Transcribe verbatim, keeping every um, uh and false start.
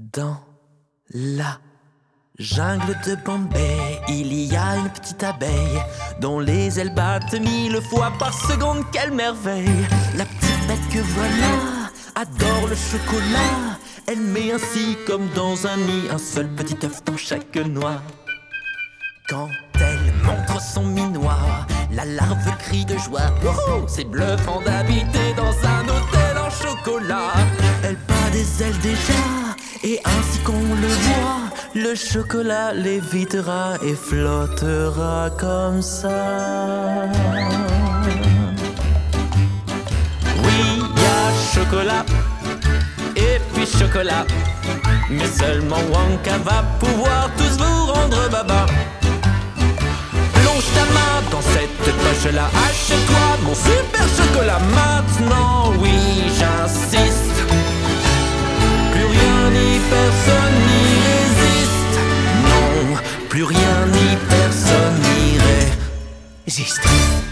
Dans la jungle de Bombay, il y a une petite abeille dont les ailes battent mille fois par seconde. Quelle merveille! La petite bête que voilà adore le chocolat. Elle met ainsi comme dans un nid un seul petit œuf dans chaque noix. Quand elle montre son minois, la larve crie de joie. Wouhou, c'est bluffant d'habiter dans un hôtel en chocolat. Elle bat des ailes déjà, et ainsi qu'on le voit, le chocolat lévitera et flottera comme ça. Oui, y a chocolat, et puis chocolat, mais seulement Wonka va pouvoir tous vous rendre baba. Plonge ta main dans cette poche-là, achète-toi mon super chocolat maintenant. Oui, j'insiste, plus rien ni personne n'y résiste. Non, plus rien ni personne n'y résiste.